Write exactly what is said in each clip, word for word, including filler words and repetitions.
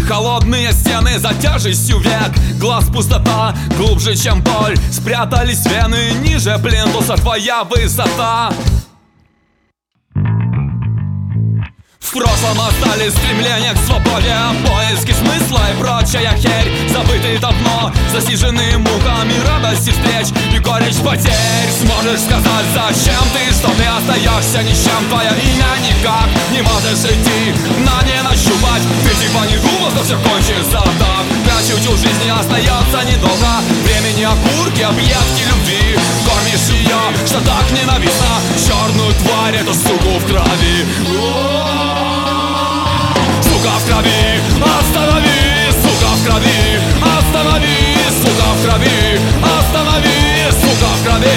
Холодные стены за тяжестью век, глаз пустота, глубже, чем боль. Спрятались вены ниже плинтуса, твоя высота. В прошлом остались стремления к свободе, поиски смысла и прочая херь. Забытые давно, засиженные муками радости встреч и горечь потерь. Сможешь сказать, зачем ты, что ты остаешься ни с чем? Твое имя никак не можешь идти, на не нащупать. Ты типа не думал, что все кончится так. Для чуть у жизни остается недолго времени, окурки, объедки любви. Кормишь ее, что так ненавистно, черную тварь, эту суку в крови. Сука в крови, останови, сука в крови, останови, сука в крови, останови, сука в крови.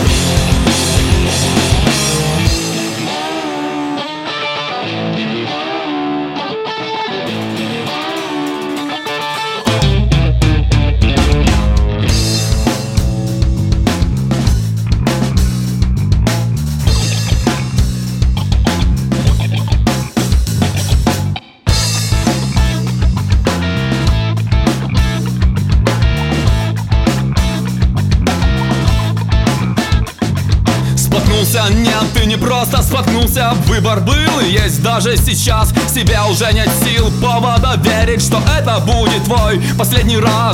Нет, ты не просто споткнулся, выбор был и есть даже сейчас. Себе уже нет сил, повода верить, что это будет твой последний раз.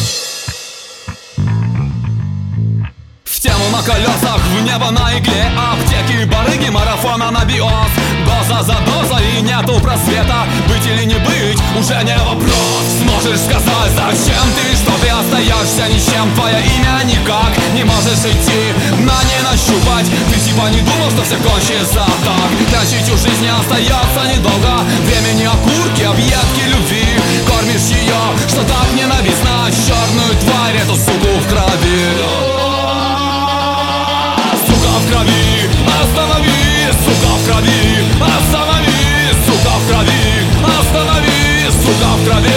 В тему на колесах, в небо на игле, аптеки, барыги, марафона на биос. Доза за дозой и нету просвета, быть или не быть уже не вопрос. Сможешь сказать, зачем ты, что ты остаешься ни с чем? Твое имя никак не можешь идти, на не нащупать. Ты типа не думал, что все кончится так. Для чуть у жизни остается недолго времени, окурки, объедки любви. Кормишь ее, что так ненавистно, черную тварь, эту суку в крови. Сука в крови, останови, сука в крови, останови, сука в крови, останови, сука в крови.